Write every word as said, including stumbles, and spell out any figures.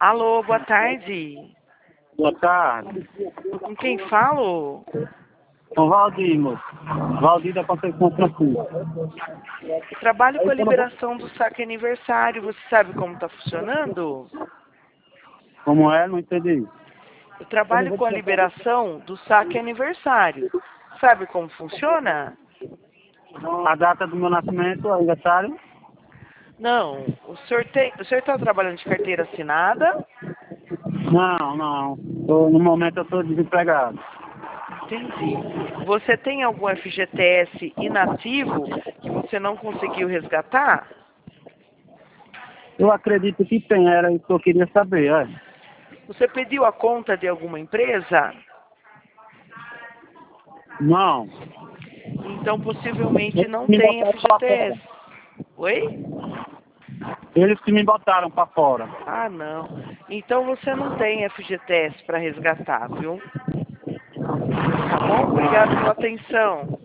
Alô, boa tarde. Boa tarde. Com quem falo? Com Valdir, moço. Valdir da Conceição Francisco. Trabalho com a liberação do saque aniversário. Você sabe como está funcionando? Como é? Não entendi. Eu trabalho com a liberação do saque aniversário. Sabe como funciona? A data do meu nascimento, o aniversário? Não. O senhor tem, o senhor está trabalhando de carteira assinada? Não, não. Tô, no momento eu estou desempregado. Entendi. Você tem algum F G T S inativo que você não conseguiu resgatar? Eu acredito que tem, era isso que eu queria saber, é. Você pediu a conta de alguma empresa? Não. Então possivelmente não Me tem botaram pra F G T S. fora. Oi? Eles que me botaram para fora. Ah, não. Então você não tem F G T S para resgatar, viu? Tá bom? Obrigado pela atenção.